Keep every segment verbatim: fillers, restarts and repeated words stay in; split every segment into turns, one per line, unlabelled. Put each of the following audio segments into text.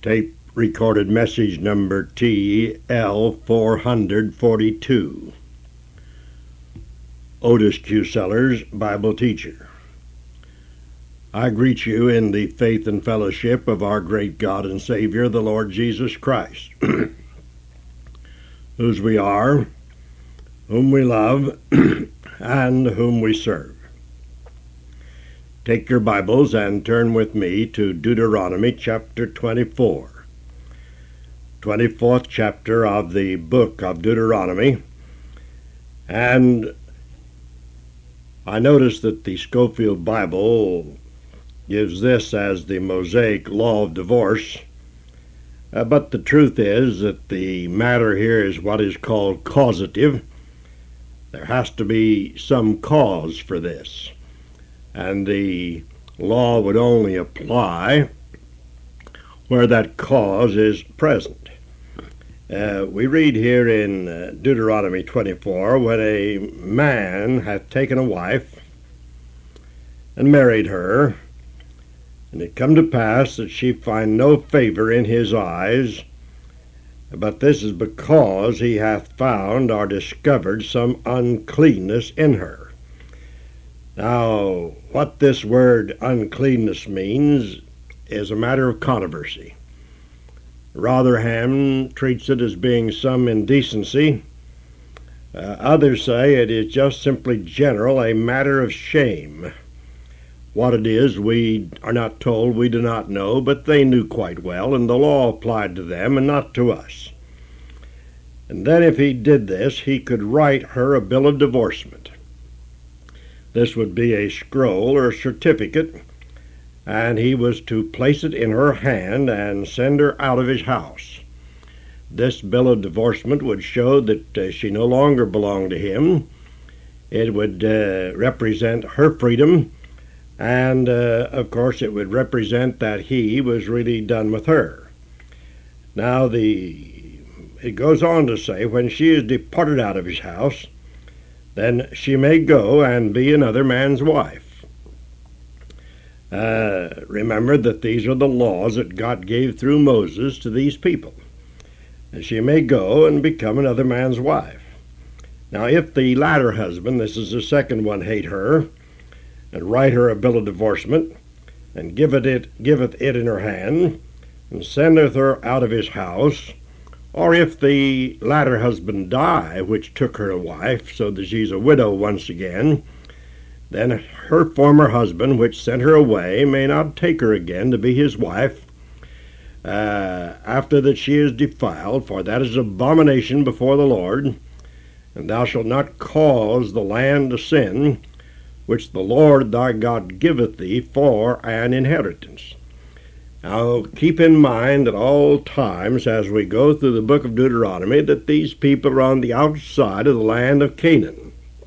tape recorded message number T L four forty-two. Otis Q. Sellers, Bible teacher. I greet you in the faith and fellowship of our great God and Savior, the Lord Jesus Christ, whose we are, whom we love, and whom we serve. Take your Bibles and turn with me to Deuteronomy chapter twenty-four, twenty-fourth chapter of the book of Deuteronomy. And I notice that the Scofield Bible gives this as the Mosaic law of divorce, uh, but the truth is that the matter here is what is called causative. There has to be some cause for this, and the law would only apply where that cause is present. Uh, we read here in uh, Deuteronomy twenty-four, when a man hath taken a wife and married her, and it come to pass that she find no favor in his eyes, but this is because he hath found or discovered some uncleanness in her. Now, what this word uncleanness means is a matter of controversy. Rotherham treats it as being some indecency. Uh, others say it is just simply general, a matter of shame. What it is, we are not told, we do not know, but they knew quite well, and the law applied to them and not to us. And then if he did this, he could write her a bill of divorcement. This would be a scroll or a certificate, and he was to place it in her hand and send her out of his house. This bill of divorcement would show that uh, she no longer belonged to him. It would uh, represent her freedom, and uh, of course it would represent that he was really done with her. Now the it goes on to say, when she is departed out of his house, then she may go and be another man's wife. Uh, remember that these are the laws that God gave through Moses to these people. And she may go and become another man's wife. Now, if the latter husband, this is the second one, hate her, and write her a bill of divorcement, and giveth it, giveth it in her hand, and sendeth her out of his house, or if the latter husband die, which took her a wife, so that she's a widow once again, then her former husband, which sent her away, may not take her again to be his wife, uh, after that she is defiled, for that is abomination before the Lord. And thou shalt not cause the land to sin, which the Lord thy God giveth thee for an inheritance. Now keep in mind at all times as we go through the book of Deuteronomy that these people are on the outside of the land of Canaan.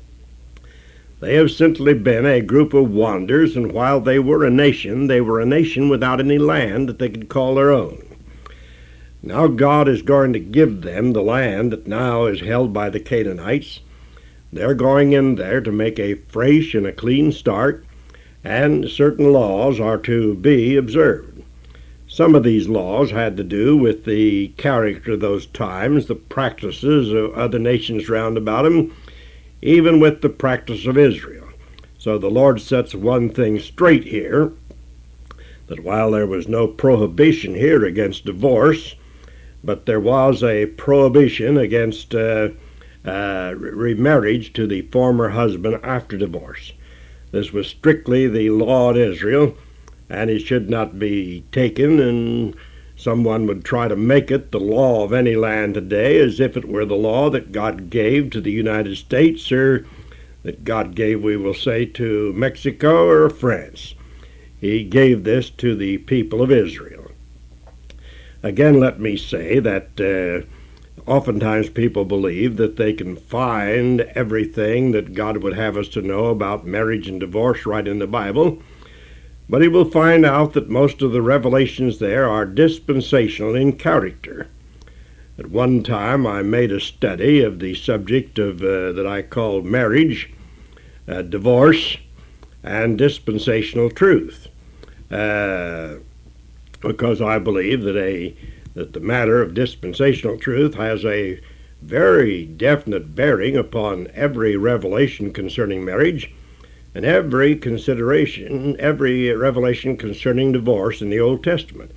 They have simply been a group of wanderers, and while they were a nation, they were a nation without any land that they could call their own. Now God is going to give them the land that now is held by the Canaanites. They're going in there to make a fresh and a clean start, and certain laws are to be observed. Some of these laws had to do with the character of those times, the practices of other nations round about them, even with the practice of Israel. So the Lord sets one thing straight here, that while there was no prohibition here against divorce, but there was a prohibition against uh, uh, remarriage to the former husband after divorce. This was strictly the law in Israel, and it should not be taken, and someone would try to make it the law of any land today as if it were the law that God gave to the United States, or that God gave, we will say, to Mexico or France. He gave this to the people of Israel. Again, let me say that uh, oftentimes people believe that they can find everything that God would have us to know about marriage and divorce right in the Bible. But he will find out that most of the revelations there are dispensational in character. At one time I made a study of the subject of uh, that I called marriage, uh, divorce, and dispensational truth. Uh, because I believe that a that the matter of dispensational truth has a very definite bearing upon every revelation concerning marriage and every consideration, every revelation concerning divorce in the Old Testament.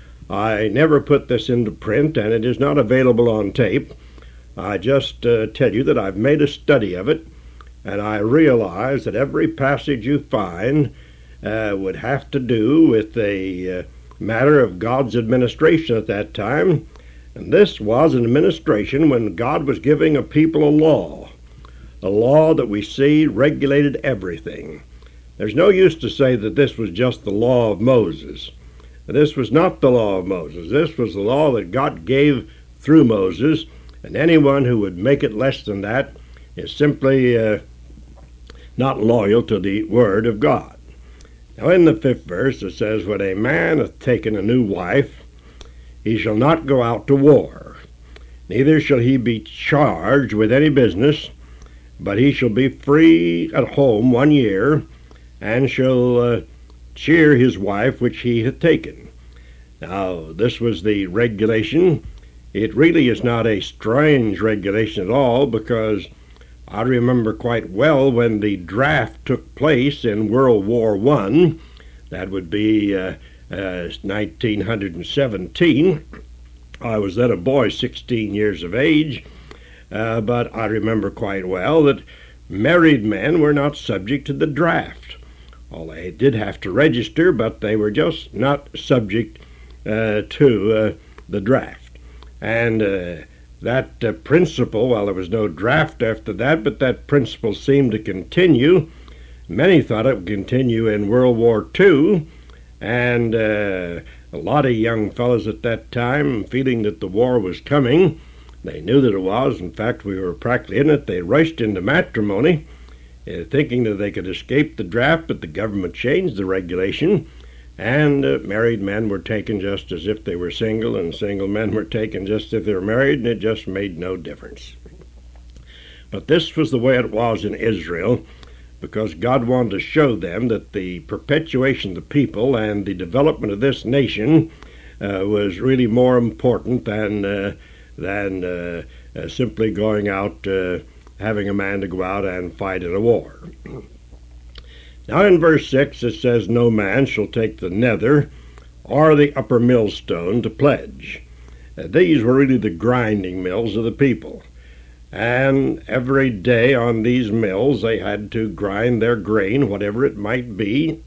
I never put this into print, and it is not available on tape. I just uh, tell you that I've made a study of it, and I realize that every passage you find uh, would have to do with a uh, matter of God's administration at that time. And this was an administration when God was giving a people a law, a law that we see regulated everything. There's no use to say that this was just the law of Moses. This was not the law of Moses. This was the law that God gave through Moses, and anyone who would make it less than that is simply uh, not loyal to the Word of God. Now in the fifth verse it says, "When a man hath taken a new wife, he shall not go out to war, neither shall he be charged with any business, but he shall be free at home one year, and shall uh, cheer his wife which he hath taken." Now, this was the regulation. It really is not a strange regulation at all, because I remember quite well when the draft took place in World War One. That would be uh, uh, nineteen seventeen. I was then a boy, sixteen years of age. Uh, but I remember quite well that married men were not subject to the draft. Well, they did have to register, but they were just not subject uh, to uh, the draft. And uh, that uh, principle, well, there was no draft after that, but that principle seemed to continue. Many thought it would continue in World War Two, and uh, a lot of young fellows at that time, feeling that the war was coming, they knew that it was. In fact, we were practically in it. They rushed into matrimony, uh, thinking that they could escape the draft, but the government changed the regulation, and uh, married men were taken just as if they were single, and single men were taken just as if they were married, and it just made no difference. But this was the way it was in Israel, because God wanted to show them that the perpetuation of the people and the development of this nation uh, was really more important than uh, than uh, uh, simply going out, uh, having a man to go out and fight in a war. Now in verse six it says, "No man shall take the nether or the upper millstone to pledge." Uh, these were really the grinding mills of the people. And every day on these mills they had to grind their grain, whatever it might be.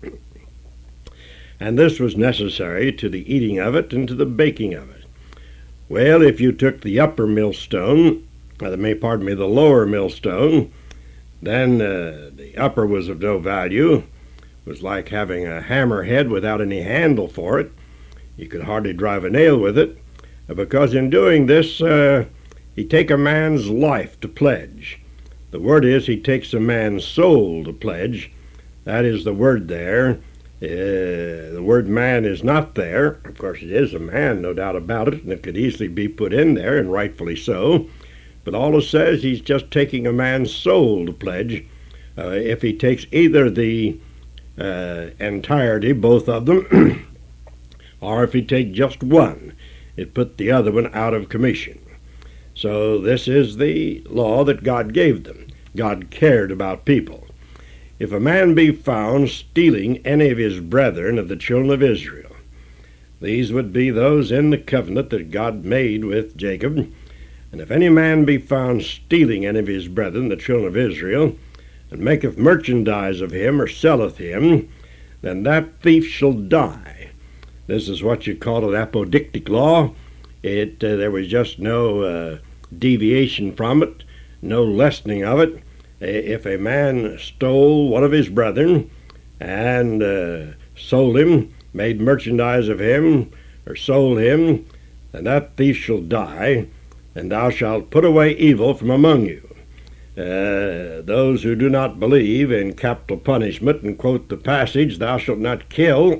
And this was necessary to the eating of it and to the baking of it. Well, if you took the upper millstone, uh, may pardon me, the lower millstone, then uh, the upper was of no value. It was like having a hammerhead without any handle for it. You could hardly drive a nail with it, uh, because in doing this, uh, he take a man's life to pledge. The word is he takes a man's soul to pledge. That is the word there. Uh, the word man is not there. Of course, it is a man, no doubt about it, and it could easily be put in there, and rightfully so. But all it says, he's just taking a man's soul to pledge. Uh, if he takes either the uh, entirety, both of them, or if he takes just one, it put the other one out of commission. So this is the law that God gave them. God cared about people. If a man be found stealing any of his brethren of the children of Israel, these would be those in the covenant that God made with Jacob. And if any man be found stealing any of his brethren, the children of Israel, and maketh merchandise of him, or selleth him, then that thief shall die. This is what you call an apodictic law. It uh, there was just no uh, deviation from it, no lessening of it. If a man stole one of his brethren and uh, sold him, made merchandise of him, or sold him, then that thief shall die, and thou shalt put away evil from among you. Uh, those who do not believe in capital punishment and quote the passage, "Thou shalt not kill,"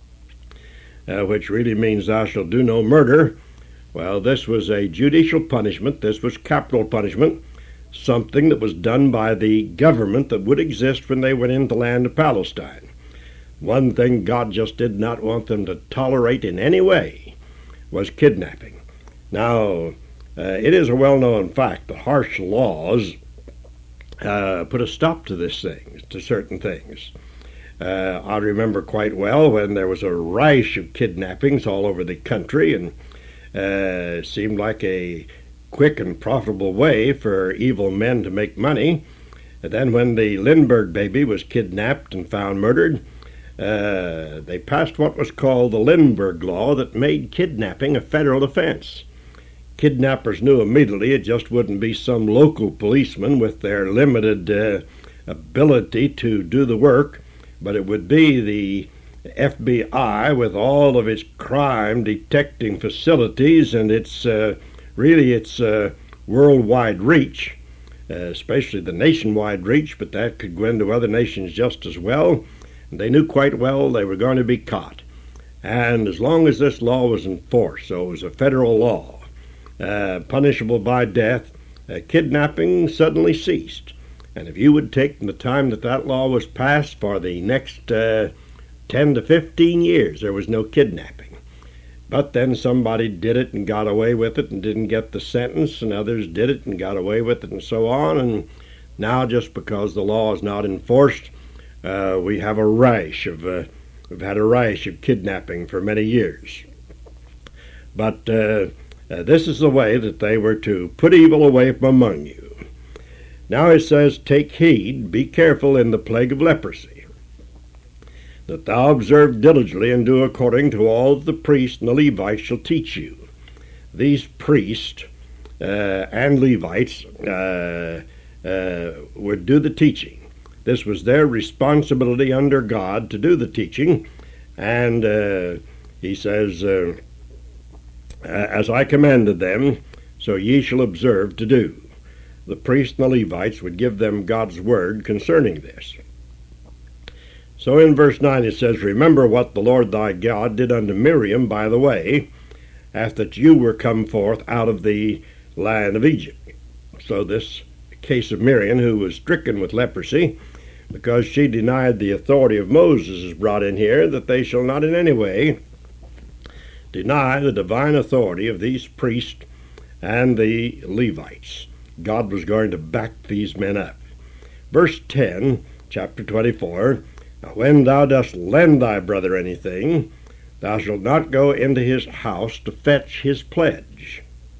uh, which really means thou shalt do no murder. Well, this was a judicial punishment. This was capital punishment, something that was done by the government that would exist when they went into the land of Palestine. one thing God just did not want them to tolerate in any way was kidnapping. Now, uh, it is a well-known fact that harsh laws uh, put a stop to this thing, to certain things. Uh, I remember quite well when there was a rash of kidnappings all over the country, and uh, it seemed like a quick and profitable way for evil men to make money. And then when the Lindbergh baby was kidnapped and found murdered, uh, they passed what was called the Lindbergh Law that made kidnapping a federal offense. Kidnappers knew immediately it just wouldn't be some local policeman with their limited uh, ability to do the work, but it would be the F B I with all of its crime detecting facilities and its uh, really its uh, worldwide reach, uh, especially the nationwide reach, but that could go into other nations just as well. And they knew quite well they were going to be caught. And as long as this law was enforced, so it was a federal law, uh, punishable by death, uh, kidnapping suddenly ceased. And if you would take the time that that law was passed for the next uh, ten to fifteen years, there was no kidnapping. But then somebody did it and got away with it and didn't get the sentence, and others did it and got away with it, and so on. And now, just because the law is not enforced, uh, we have a rash of uh, we've had a rash of kidnapping for many years. But uh, uh, this is the way that they were to put evil away from among you. Now it says, "Take heed, be careful in the plague of leprosy, that thou observe diligently and do according to all that the priests and the Levites shall teach you." These priests uh, and Levites uh, uh, would do the teaching. This was their responsibility under God to do the teaching. And uh, he says, uh, "As I commanded them, so ye shall observe to do." The priests and the Levites would give them God's word concerning this. So in verse nine it says, "Remember what the Lord thy God did unto Miriam by the way, after that you were come forth out of the land of Egypt." So this case of Miriam, who was stricken with leprosy, because she denied the authority of Moses, is brought in here, that they shall not in any way deny the divine authority of these priests and the Levites. God was going to back these men up. Verse ten, chapter twenty-four, "Now when thou dost lend thy brother anything, thou shalt not go into his house to fetch his pledge.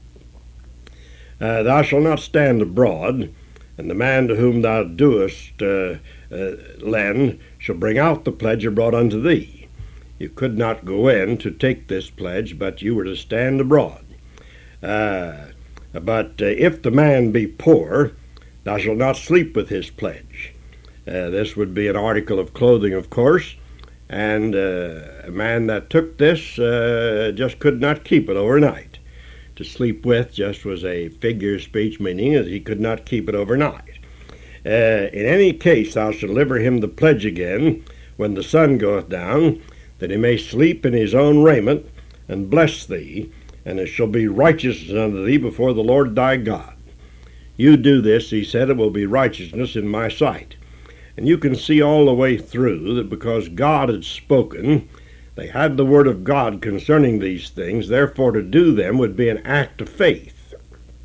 Uh, thou shalt not stand abroad, and the man to whom thou doest uh, uh, lend shall bring out the pledge abroad unto thee." You could not go in to take this pledge, but you were to stand abroad. Uh, but uh, if the man be poor, thou shalt not sleep with his pledge. Uh, this would be an article of clothing, of course, and uh, a man that took this uh, just could not keep it overnight. To sleep with just was a figure of speech, meaning that he could not keep it overnight. Uh, in any case, thou shalt deliver him the pledge again when the sun goeth down, that he may sleep in his own raiment, and bless thee, and it shall be righteousness unto thee before the Lord thy God. You do this, he said, it will be righteousness in my sight. And you can see all the way through that because God had spoken, they had the word of God concerning these things, therefore to do them would be an act of faith.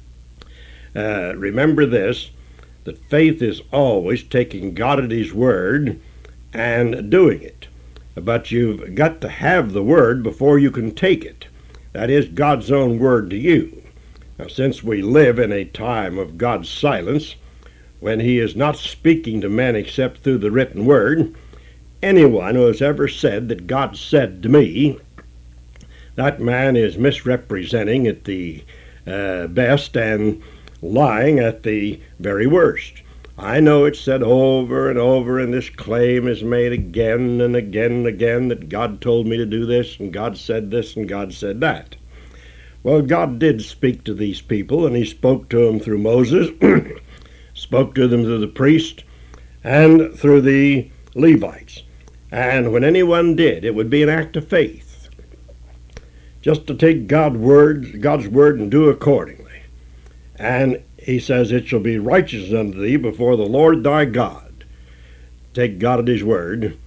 Uh, remember this, that faith is always taking God at his word and doing it. But you've got to have the word before you can take it. That is God's own word to you. Now, since we live in a time of God's silence, when he is not speaking to men except through the written word, anyone who has ever said that God said to me, that man is misrepresenting at the uh, best and lying at the very worst. I know it's said over and over, and this claim is made again and again and again that God told me to do this, and God said this, and God said that. Well, God did speak to these people, and he spoke to them through Moses, spoke to them through the priest, and through the Levites. And when anyone did, it would be an act of faith, just to take God's word, God's word and do accordingly. And he says, it shall be righteous unto thee before the Lord thy God. Take God at his word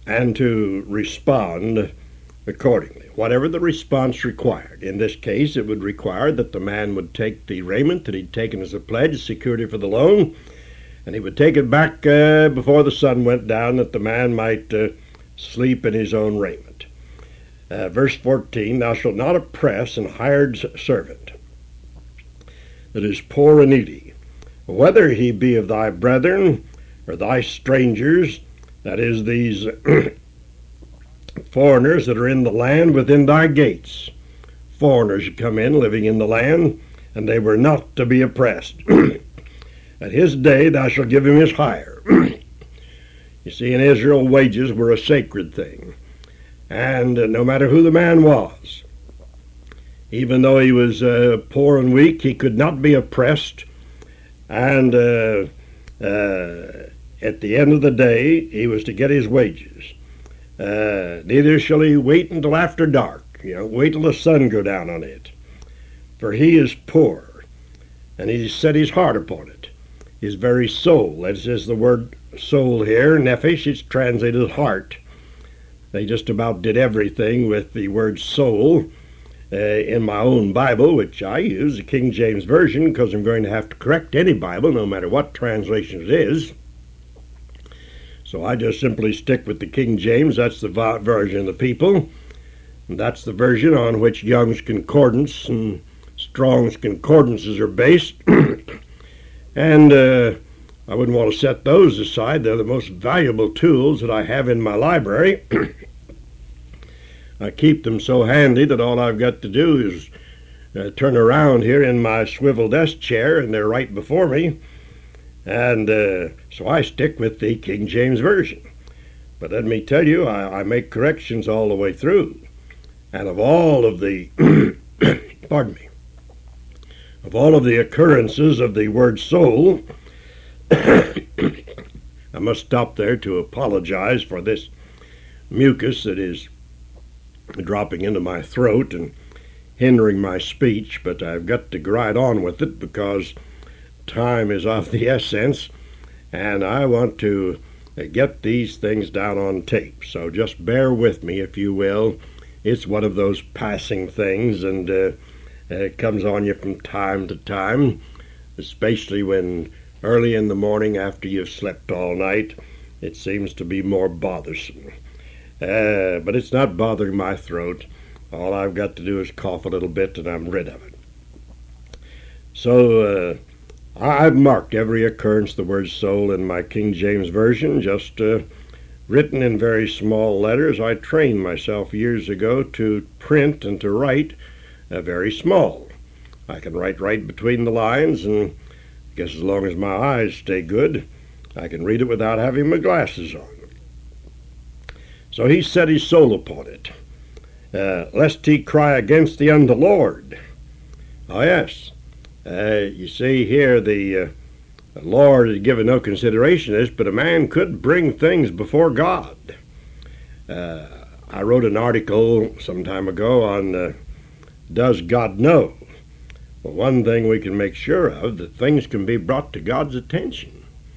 and to respond accordingly, whatever the response required. In this case, it would require that the man would take the raiment that he'd taken as a pledge, security for the loan, and he would take it back uh, before the sun went down, that the man might uh, sleep in his own raiment. Uh, verse fourteen, thou shalt not oppress an hired servant that is poor and needy, whether he be of thy brethren or thy strangers, that is, these foreigners that are in the land within thy gates. Foreigners come in, living in the land, and they were not to be oppressed. At his day thou shalt give him his hire. You see, in Israel, wages were a sacred thing. And uh, no matter who the man was, even though he was uh, poor and weak, he could not be oppressed. And uh, uh, at the end of the day, he was to get his wages. Uh, neither shall he wait until after dark, you know, wait till the sun go down on it. For he is poor, and he set his heart upon it, his very soul. That is the word soul here, nephesh, it's translated heart. They just about did everything with the word soul uh, in my own Bible, which I use, the King James Version, because I'm going to have to correct any Bible, no matter what translation it is. So I just simply stick with the King James. That's the version of the people. And that's the version on which Young's Concordance and Strong's Concordances are based. And uh, I wouldn't want to set those aside. They're the most valuable tools that I have in my library. I keep them so handy that all I've got to do is uh, turn around here in my swivel desk chair, and they're right before me. And uh, so I stick with the King James Version. But let me tell you, I, I make corrections all the way through. And of all of the, pardon me, of all of the occurrences of the word soul, I must stop there to apologize for this mucus that is dropping into my throat and hindering my speech, but I've got to grind on with it because time is of the essence, and I want to get these things down on tape. So just bear with me, if you will. It's one of those passing things, and uh, it comes on you from time to time, especially when early in the morning after you've slept all night, it seems to be more bothersome. Uh, but it's not bothering my throat. All I've got to do is cough a little bit and I'm rid of it. So uh, I've marked every occurrence, the word soul, in my King James Version, just uh, written in very small letters. I trained myself years ago to print and to write uh, very small. I can write right between the lines, and I guess as long as my eyes stay good, I can read it without having my glasses on. So he set his soul upon it, uh, lest he cry against thee unto the Lord. Oh, yes. Uh, you see here, the, uh, the Lord has given no consideration to this, but a man could bring things before God. Uh, I wrote an article some time ago on uh, Does God Know? Well, one thing we can make sure of, that things can be brought to God's attention.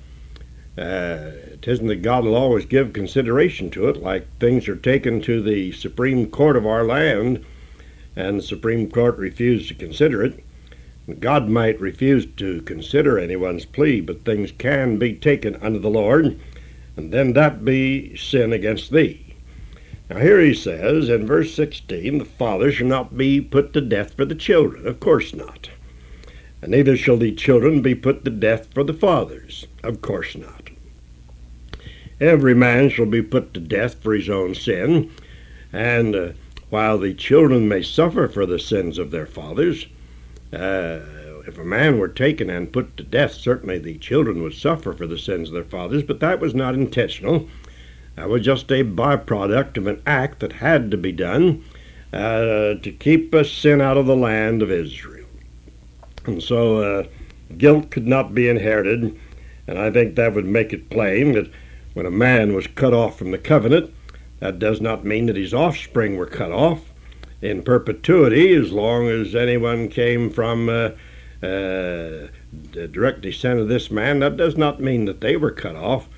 Uh, it isn't that God will always give consideration to it, like things are taken to the Supreme Court of our land, and the Supreme Court refused to consider it. God might refuse to consider anyone's plea, but things can be taken unto the Lord, and then that be sin against thee. Now here he says in verse sixteen, the father shall not be put to death for the children. Of course not. And neither shall the children be put to death for the fathers. Of course not. Every man shall be put to death for his own sin, and uh, while the children may suffer for the sins of their fathers, uh, if a man were taken and put to death, certainly the children would suffer for the sins of their fathers, but that was not intentional. That was just a byproduct of an act that had to be done uh, to keep a sin out of the land of Israel. And so uh, guilt could not be inherited, and I think that would make it plain that when a man was cut off from the covenant, that does not mean that his offspring were cut off in perpetuity, as long as anyone came from uh, uh, the direct descent of this man. That does not mean that they were cut off.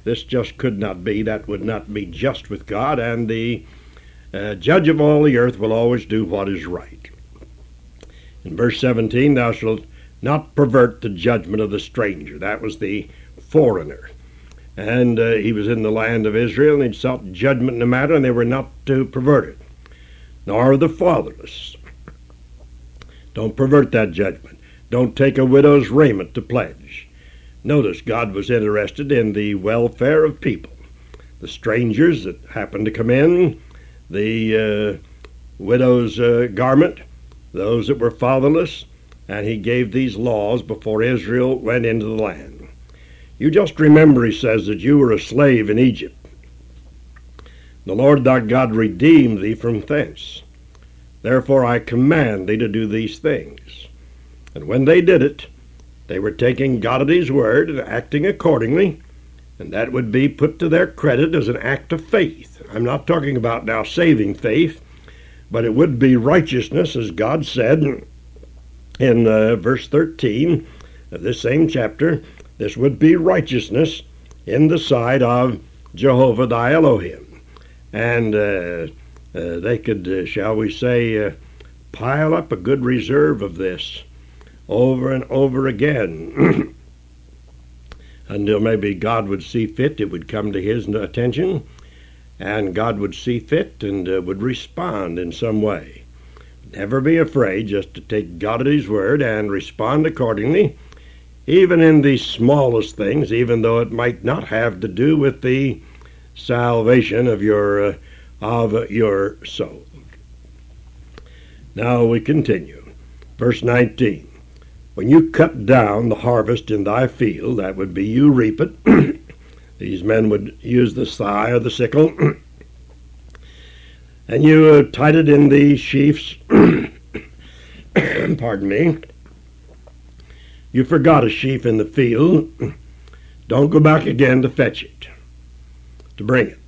This just could not be. That would not be just with God, and the uh, judge of all the earth will always do what is right. In verse seventeen, thou shalt not pervert the judgment of the stranger. That was the foreigner. And uh, he was in the land of Israel, and he'd sought judgment in the matter, and they were not to pervert it. Nor the fatherless. Don't pervert that judgment. Don't take a widow's raiment to pledge. Notice God was interested in the welfare of people. The strangers that happened to come in, the uh, widow's uh, garment, those that were fatherless, and he gave these laws before Israel went into the land. You just remember, he says, that you were a slave in Egypt. The Lord thy God redeemed thee from thence. Therefore I command thee to do these things. And when they did it, they were taking God at his word and acting accordingly, and that would be put to their credit as an act of faith. I'm not talking about now saving faith, but it would be righteousness, as God said in uh, verse thirteen of this same chapter. This would be righteousness in the sight of Jehovah thy Elohim. And uh, uh, they could, uh, shall we say, uh, pile up a good reserve of this over and over again until maybe God would see fit, it would come to his attention, and God would see fit and uh, would respond in some way. Never be afraid just to take God at his word and respond accordingly, even in the smallest things, even though it might not have to do with the salvation of your, uh, of your soul. Now we continue. Verse nineteen. When you cut down the harvest in thy field, that would be you reap it. These men would use the scythe or the sickle. And you uh, tied it in the sheaves. Pardon me. You forgot a sheaf in the field. Don't go back again to fetch it, to bring it.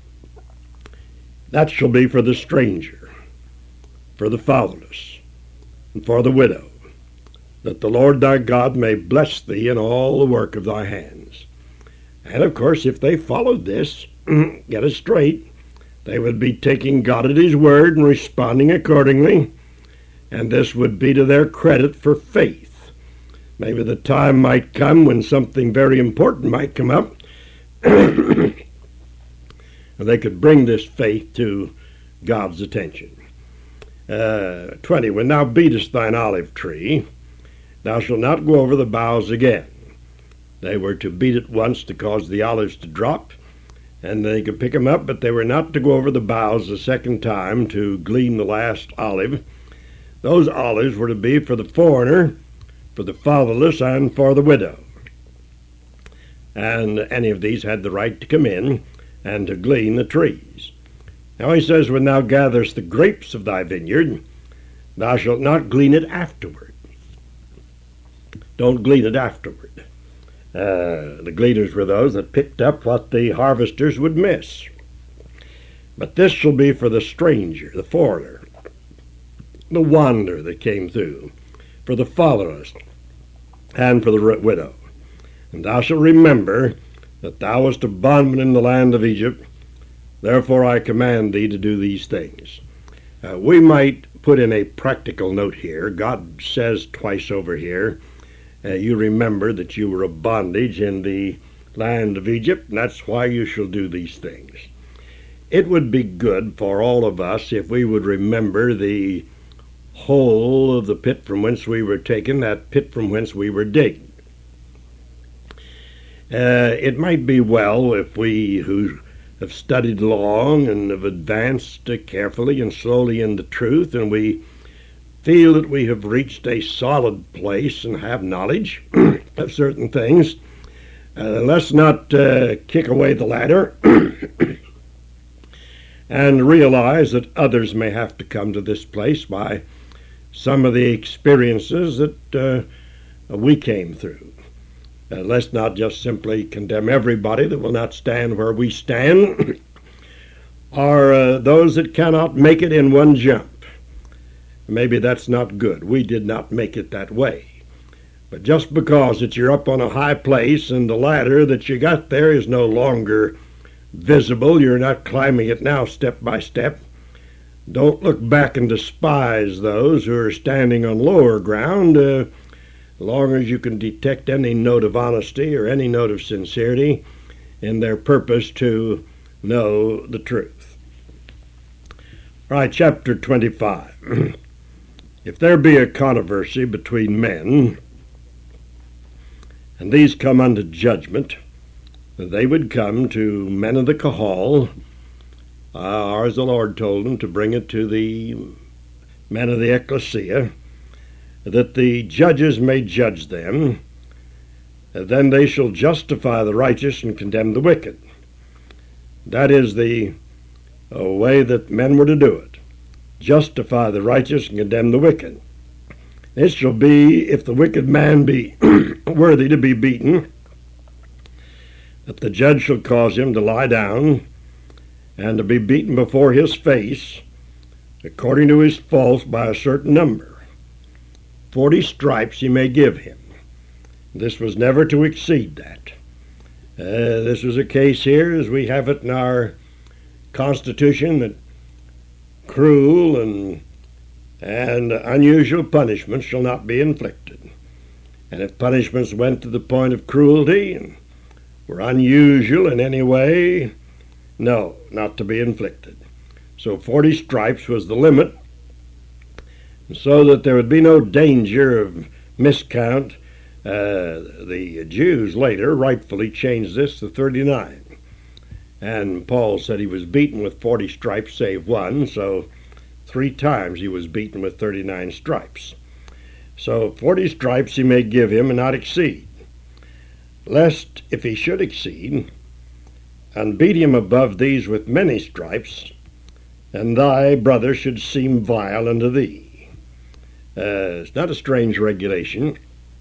That shall be for the stranger, for the fatherless, and for the widow, that the Lord thy God may bless thee in all the work of thy hands. And of course, if they followed this, get it straight, they would be taking God at his word and responding accordingly, and this would be to their credit for faith. Maybe the time might come when something very important might come up, and they could bring this faith to God's attention. Uh, twenty, when thou beatest thine olive tree, thou shalt not go over the boughs again. They were to beat it once to cause the olives to drop, and they could pick them up, but they were not to go over the boughs a second time to glean the last olive. Those olives were to be for the foreigner, for the fatherless, and for the widow. And any of these had the right to come in and to glean the trees. Now he says, when thou gatherest the grapes of thy vineyard, thou shalt not glean it afterward. Don't glean it afterward. Uh, the gleaners were those that picked up what the harvesters would miss. But this shall be for the stranger, the foreigner, the wanderer that came through, for the fatherless, and for the widow. And thou shalt remember that thou wast a bondman in the land of Egypt. Therefore I command thee to do these things. Uh, we might put in a practical note here. God says twice over here, Uh, you remember that you were a bondage in the land of Egypt, and that's why you shall do these things. It would be good for all of us if we would remember the whole of the pit from whence we were taken, that pit from whence we were digged. Uh, it might be well if we who have studied long and have advanced uh, carefully and slowly in the truth, and we feel that we have reached a solid place and have knowledge of certain things, uh, let's not uh, kick away the ladder and realize that others may have to come to this place by some of the experiences that uh, we came through. Uh, let's not just simply condemn everybody that will not stand where we stand, or uh, those that cannot make it in one jump. Maybe that's not good. We did not make it that way. But just because that you're up on a high place and the ladder that you got there is no longer visible, you're not climbing it now step by step, don't look back and despise those who are standing on lower ground, uh, as long as you can detect any note of honesty or any note of sincerity in their purpose to know the truth. All right, chapter twenty-five. If there be a controversy between men, and these come unto judgment, they would come to men of the Kahal, uh, or as the Lord told them, to bring it to the men of the ecclesia, that the judges may judge them. Then they shall justify the righteous and condemn the wicked. That is the uh, way that men were to do it. Justify the righteous and condemn the wicked. It shall be, if the wicked man be worthy to be beaten, that the judge shall cause him to lie down and to be beaten before his face, according to his faults, by a certain number. Forty stripes he may give him. This was never to exceed that. Uh, this was a case here, as we have it in our Constitution, that cruel and and unusual punishments shall not be inflicted. And if punishments went to the point of cruelty and were unusual in any way, no, not to be inflicted. So forty stripes was the limit, so that there would be no danger of miscount. Uh, the Jews later rightfully changed this to thirty-nine. And Paul said he was beaten with forty stripes save one, so three times he was beaten with thirty-nine stripes. So forty stripes he may give him and not exceed, lest if he should exceed, and beat him above these with many stripes, and thy brother should seem vile unto thee. Uh, it's not a strange regulation.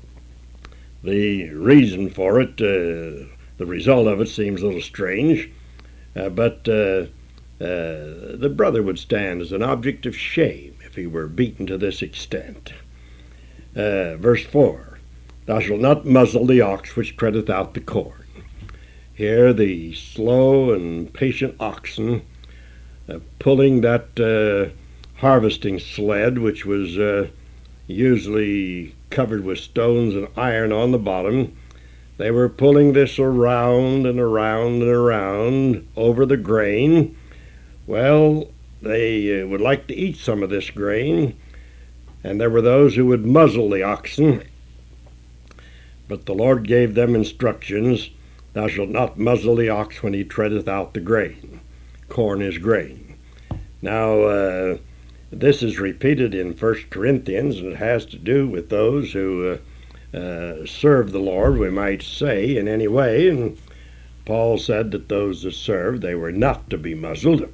The reason for it, uh, the result of it seems a little strange, uh, but uh, uh, the brother would stand as an object of shame if he were beaten to this extent. Uh, verse four, thou shalt not muzzle the ox which treadeth out the corn. Here the slow and patient oxen uh, pulling that uh, harvesting sled, which was uh, usually covered with stones and iron on the bottom. They were pulling this around and around and around over the grain. Well, they uh, would like to eat some of this grain, and there were those who would muzzle the oxen. But the Lord gave them instructions, thou shalt not muzzle the ox when he treadeth out the grain. Corn is grain. Now, uh, this is repeated in First Corinthians, and it has to do with those who uh, uh, serve the Lord, we might say, in any way. And Paul said that those that served, they were not to be muzzled.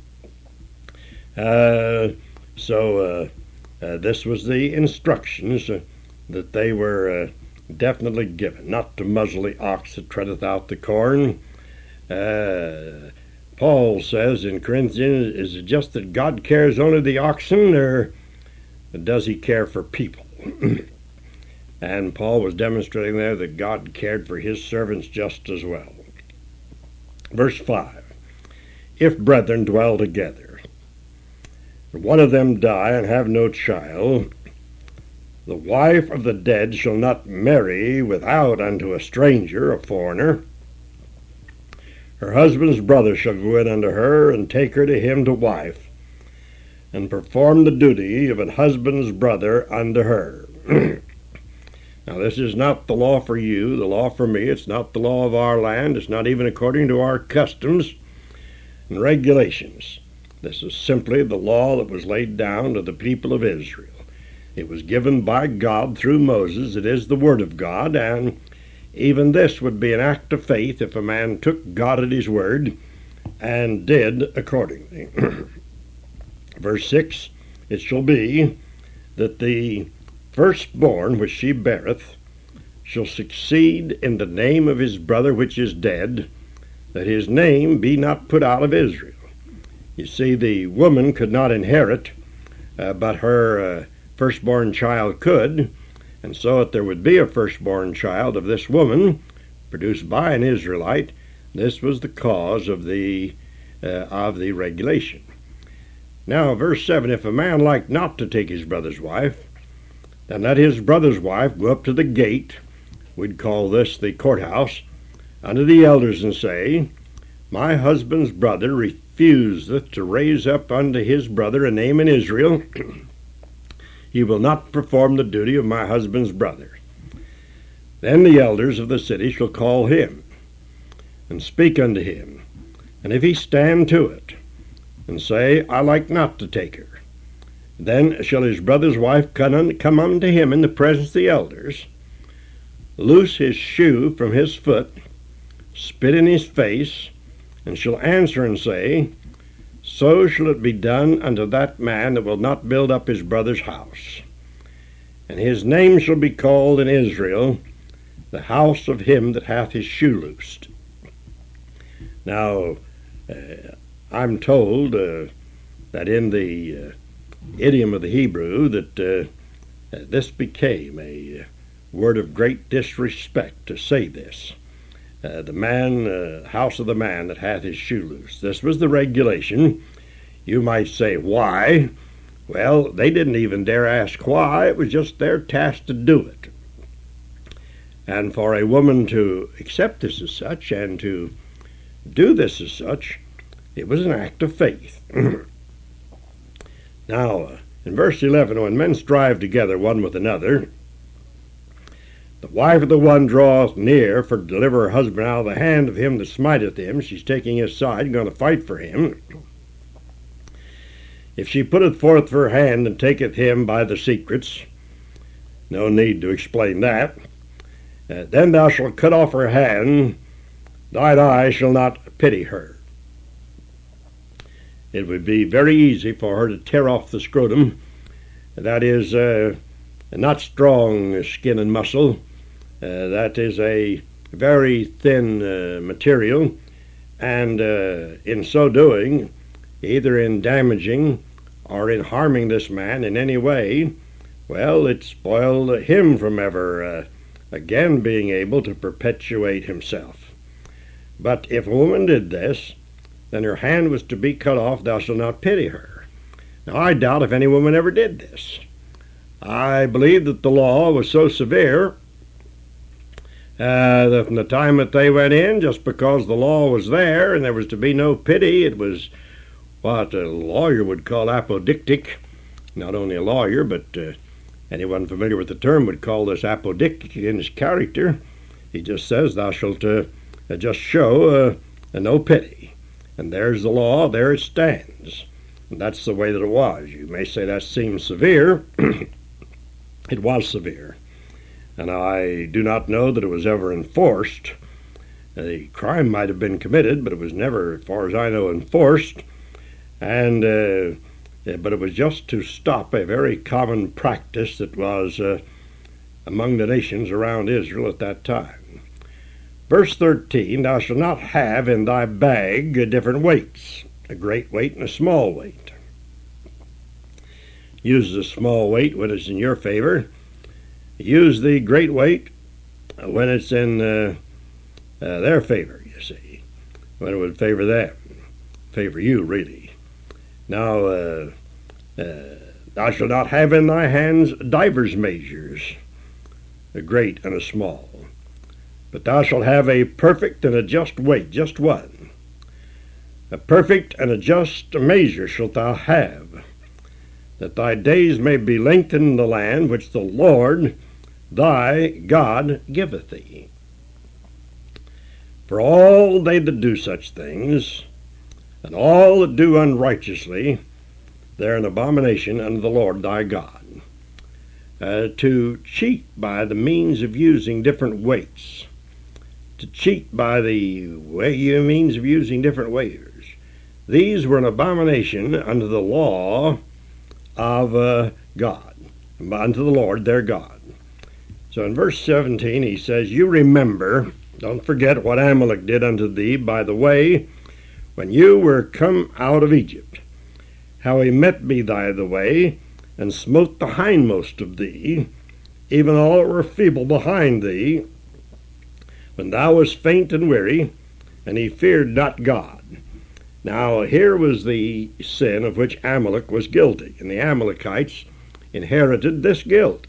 uh, so uh, uh, this was the instructions uh, that they were uh, definitely given, not to muzzle the ox that treadeth out the corn. Uh, Paul says in Corinthians, is it just that God cares only the oxen, or does he care for people? And Paul was demonstrating there that God cared for his servants just as well. Verse five, if brethren dwell together, one of them die and have no child, the wife of the dead shall not marry without unto a stranger, a foreigner. Her husband's brother shall go in unto her, and take her to him to wife, and perform the duty of an husband's brother unto her. Now, this is not the law for you, the law for me. It's not the law of our land. It's not even according to our customs and regulations. This is simply the law that was laid down to the people of Israel. It was given by God through Moses. It is the Word of God, and even this would be an act of faith if a man took God at his word and did accordingly. Verse six, it shall be that the firstborn which she beareth shall succeed in the name of his brother which is dead, that his name be not put out of Israel. You see, the woman could not inherit, uh, but her uh, firstborn child could, And so if there would be a firstborn child of this woman, produced by an Israelite, this was the cause of the uh, of the regulation. Now, verse seven, if a man like not to take his brother's wife, then let his brother's wife go up to the gate, we'd call this the courthouse, unto the elders, and say, my husband's brother refuseth to raise up unto his brother a name in Israel. He will not perform the duty of my husband's brother. Then the elders of the city shall call him, and speak unto him. And if he stand to it, and say, I like not to take her, then shall his brother's wife come unto him in the presence of the elders, loose his shoe from his foot, spit in his face, and shall answer and say, so shall it be done unto that man that will not build up his brother's house. And his name shall be called in Israel, the house of him that hath his shoe loosed. Now, uh, I'm told uh, that in the uh, idiom of the Hebrew that uh, uh, this became a uh, word of great disrespect to say this. Uh, the man, uh, house of the man that hath his shoe loose. This was the regulation. You might say, why? Well, they didn't even dare ask why. It was just their task to do it. And for a woman to accept this as such and to do this as such, it was an act of faith. Now, uh, in verse eleven, when men strive together one with another, the wife of the one draweth near for to deliver her husband out of the hand of him that smiteth him. She's taking his side, going to fight for him. If she putteth forth her hand and taketh him by the secrets, no need to explain that, uh, then thou shalt cut off her hand, thine eye shall not pity her. It would be very easy for her to tear off the scrotum. That is uh, not strong skin and muscle. Uh, that is a very thin uh, material, and uh, in so doing, either in damaging or in harming this man in any way, well, it spoiled him from ever uh, again being able to perpetuate himself. But if a woman did this, then her hand was to be cut off, thou shalt not pity her. Now, I doubt if any woman ever did this. I believe that the law was so severe uh, that from the time that they went in, just because the law was there and there was to be no pity, it was what a lawyer would call apodictic. Not only a lawyer, but uh, anyone familiar with the term would call this apodictic in his character. He just says, thou shalt uh, just show uh, no pity. And there's the law, there it stands. And that's the way that it was. You may say that seems severe. It was severe. And I do not know that it was ever enforced. The crime might have been committed, but it was never, as far as I know, enforced. And uh, but it was just to stop a very common practice that was uh, among the nations around Israel at that time. Verse thirteen, thou shalt not have in thy bag different weights, a great weight and a small weight. Use the small weight when it's in your favor. Use the great weight when it's in uh, uh, their favor, you see, when it would favor them, favor you, really. Now, uh, uh, thou shalt not have in thy hands divers measures, a great and a small. But thou shalt have a perfect and a just weight, just one. A perfect and a just measure shalt thou have, that thy days may be lengthened in the land which the Lord thy God giveth thee. For all they that do such things, and all that do unrighteously, they're an abomination unto the Lord thy God. Uh, to cheat by the means of using different weights, to cheat by the way, means of using different waivers. These were an abomination unto the law of uh, God, unto the Lord their God. So in verse seventeen he says, you remember, don't forget what Amalek did unto thee by the way when you were come out of Egypt, how he met thee by the way, and smote the hindmost of thee, even all that were feeble behind thee, when thou wast faint and weary, and he feared not God. Now here was the sin of which Amalek was guilty, and the Amalekites inherited this guilt.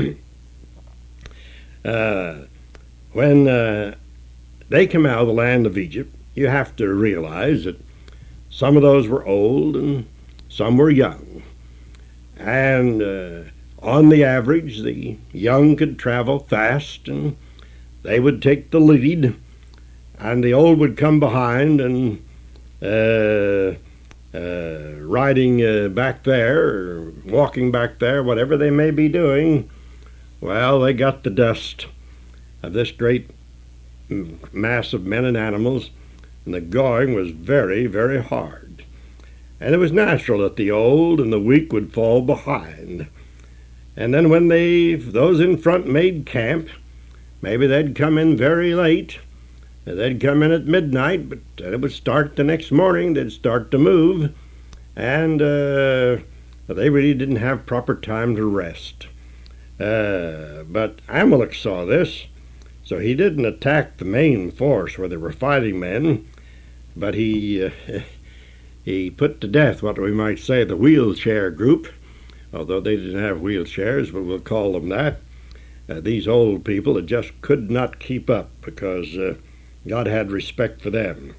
uh, when uh, they come out of the land of Egypt, you have to realize that some of those were old and some were young. And uh, on the average, the young could travel fast, and they would take the lead, and the old would come behind and uh, uh, riding uh, back there, or walking back there, whatever they may be doing. Well, they got the dust of this great mass of men and animals, and the going was very, very hard. And it was natural that the old and the weak would fall behind. And then when they, those in front made camp, maybe they'd come in very late. They'd come in at midnight, but it would start the next morning. They'd start to move, and uh, they really didn't have proper time to rest. Uh, but Amalek saw this, so he didn't attack the main force where there were fighting men, but he uh, he put to death what we might say the wheelchair group, although they didn't have wheelchairs, but we'll call them that. Uh, these old people that just could not keep up because uh, God had respect for them.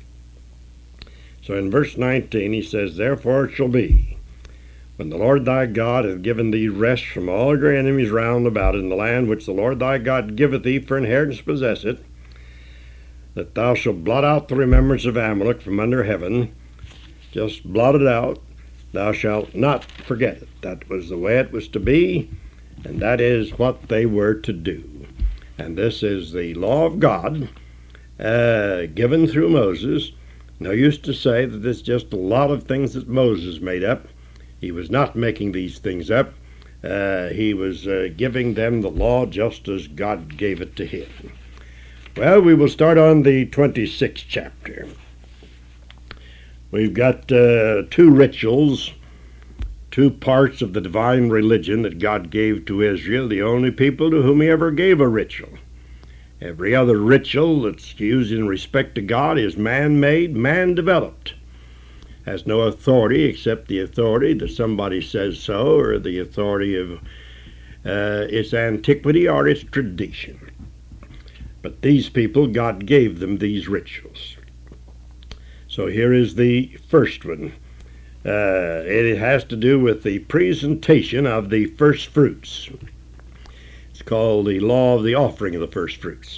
So in verse nineteen he says, Therefore it shall be, when the Lord thy God hath given thee rest from all your enemies round about in the land which the Lord thy God giveth thee for inheritance to possess it, that thou shalt blot out the remembrance of Amalek from under heaven. Just blot it out. Thou shalt not forget it. That was the way it was to be, and that is what they were to do. And this is the law of God, uh, given through Moses. Now, used to say that it's just a lot of things that Moses made up. He was not making these things up. Uh, he was uh, giving them the law just as God gave it to him. Well, we will start on the twenty-sixth chapter. We've got uh, two rituals, two parts of the divine religion that God gave to Israel, the only people to whom he ever gave a ritual. Every other ritual that's used in respect to God is man-made, man-developed. Has no authority except the authority that somebody says so, or the authority of uh, its antiquity or its tradition. But these people, God gave them these rituals. So here is the first one. Uh, it has to do with the presentation of the first fruits. It's called the law of the offering of the first fruits.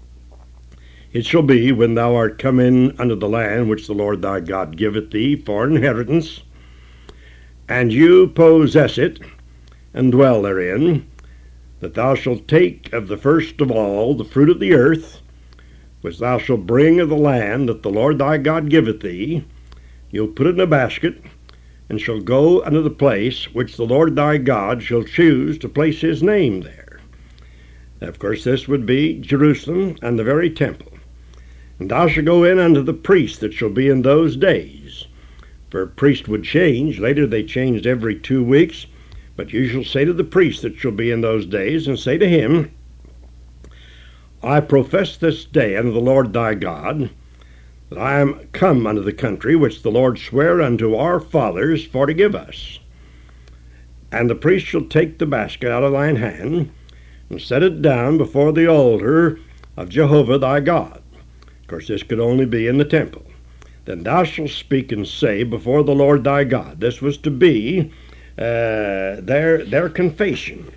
It shall be, when thou art come in unto the land which the Lord thy God giveth thee for inheritance, and you possess it, and dwell therein, that thou shalt take of the first of all the fruit of the earth, which thou shalt bring of the land that the Lord thy God giveth thee. You'll put it in a basket, and shall go unto the place which the Lord thy God shall choose to place his name there. Now, of course, this would be Jerusalem and the very temple. And thou shalt go in unto the priest that shall be in those days. For a priest would change. Later they changed every two weeks. But you shall say to the priest that shall be in those days, and say to him, I profess this day unto the Lord thy God, that I am come unto the country which the Lord sware unto our fathers for to give us. And the priest shall take the basket out of thine hand, and set it down before the altar of Jehovah thy God. Of course, this could only be in the temple. Then thou shalt speak and say before the Lord thy God. This was to be uh, their, their confession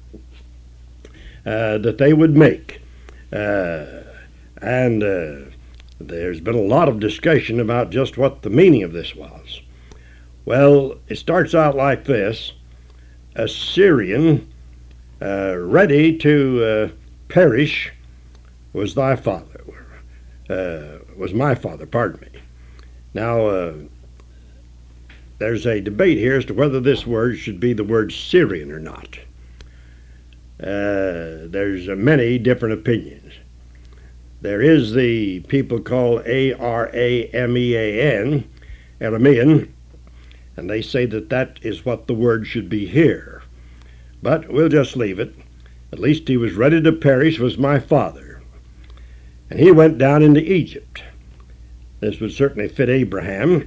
uh, that they would make. Uh, and uh, there's been a lot of discussion about just what the meaning of this was. Well, it starts out like this. A Syrian uh, ready to uh, perish was thy father, uh, was my father, pardon me. Now, uh, there's a debate here as to whether this word should be the word Syrian or not. Uh, there's uh, many different opinions. There is the people called A R A M E A N, Aramean, and they say that that is what the word should be here. But we'll just leave it. at least he was ready to perish, was my father. And he went down into Egypt. This would certainly fit Abraham.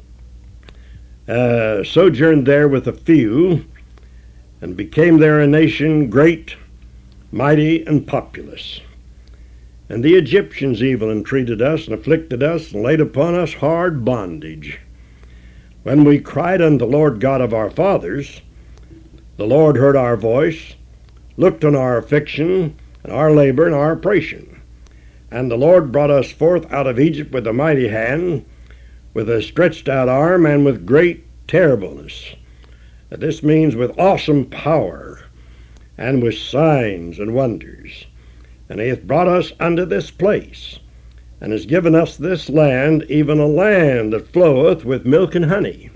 Uh, sojourned there with a few, and became there a nation great, mighty, and populous. And the Egyptians evil entreated us, and afflicted us, and laid upon us hard bondage. When we cried unto the Lord God of our fathers, the Lord heard our voice, looked on our affliction, and our labor, and our oppression. And the Lord brought us forth out of Egypt with a mighty hand, with a stretched out arm, and with great terribleness. This means with awesome power, and with signs and wonders. And he hath brought us unto this place, and has given us this land, even a land that floweth with milk and honey.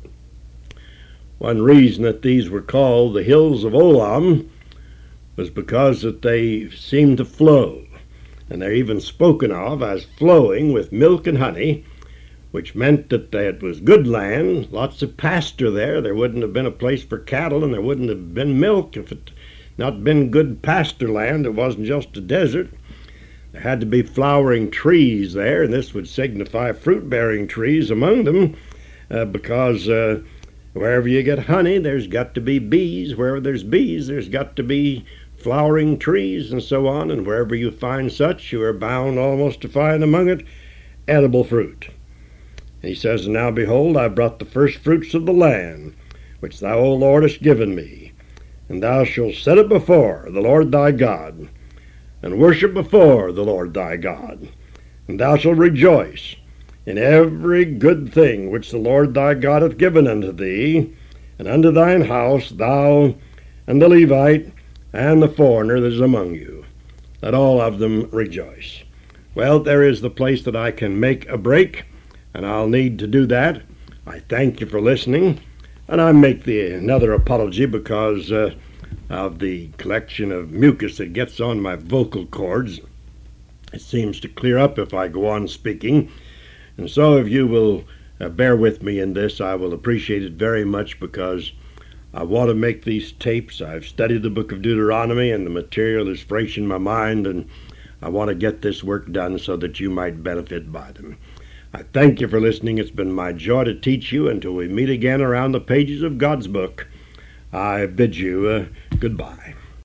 One reason that these were called the hills of Olam was because that they seemed to flow, and they're even spoken of as flowing with milk and honey, which meant that it was good land, lots of pasture there. There wouldn't have been a place for cattle, and there wouldn't have been milk if it not been good pasture land. It wasn't just a desert. There had to be flowering trees there, and this would signify fruit-bearing trees among them, uh, because uh, wherever you get honey, there's got to be bees. Wherever there's bees, there's got to be flowering trees, and so on. And wherever you find such, you are bound almost to find among it edible fruit. And he says, "And now behold, I brought the first fruits of the land, which thou, O Lord, hast given me. And thou shalt set it before the Lord thy God, and worship before the Lord thy God. And thou shalt rejoice in every good thing which the Lord thy God hath given unto thee, and unto thine house, thou and the Levite and the foreigner that is among you. Let all of them rejoice." Well, there is the place that I can make a break, and I'll need to do that. I thank you for listening, and I make the another apology because uh, of the collection of mucus that gets on my vocal cords. It seems to clear up if I go on speaking, and so if you will uh, bear with me in this, I will appreciate it very much, because I want to make these tapes. I've studied the book of Deuteronomy, and the material is fresh in my mind, and I want to get this work done so that you might benefit by them. I thank you for listening. It's been my joy to teach you. Until we meet again around the pages of God's book, I bid you uh, goodbye.